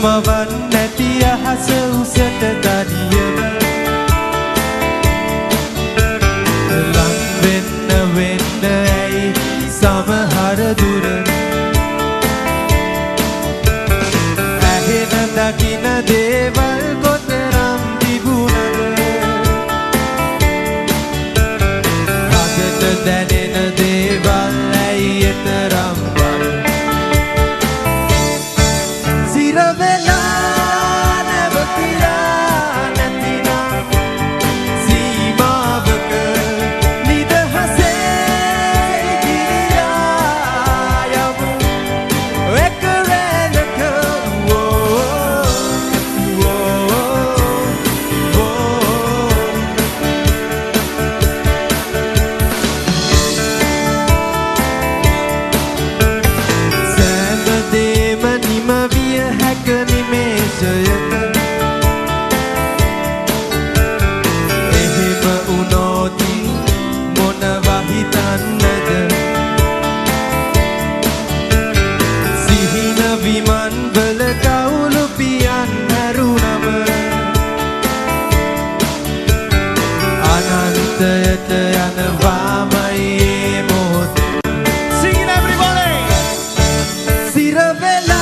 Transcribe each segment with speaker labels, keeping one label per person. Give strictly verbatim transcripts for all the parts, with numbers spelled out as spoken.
Speaker 1: මවන් නැති අහස උසට දඩියම ලං වෙන්න වෙන්න ඇයි සමහර දුර ඇහෙන දකින දේවල් කොතරම් තිබුණද හදට දැනෙන දේවල් ඇයි එතරම් බර සිර වෙලා නැවතිලා නැතිනම් සීමාවක නිදහසේ ගිරියා යමු එක රැඳක නිමේෂයක එහෙම උනෝති මොනවා හිතන්නද සිහින විමන් වල කවුළු පියන් හැරුණම අනන්තයට යනවාමයි ඒ මොහොත Sing it everybody සිර වෙලා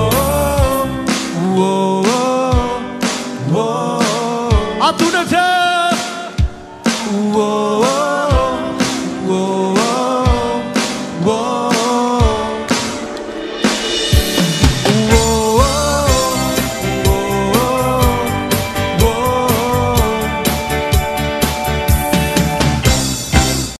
Speaker 2: Up to the top.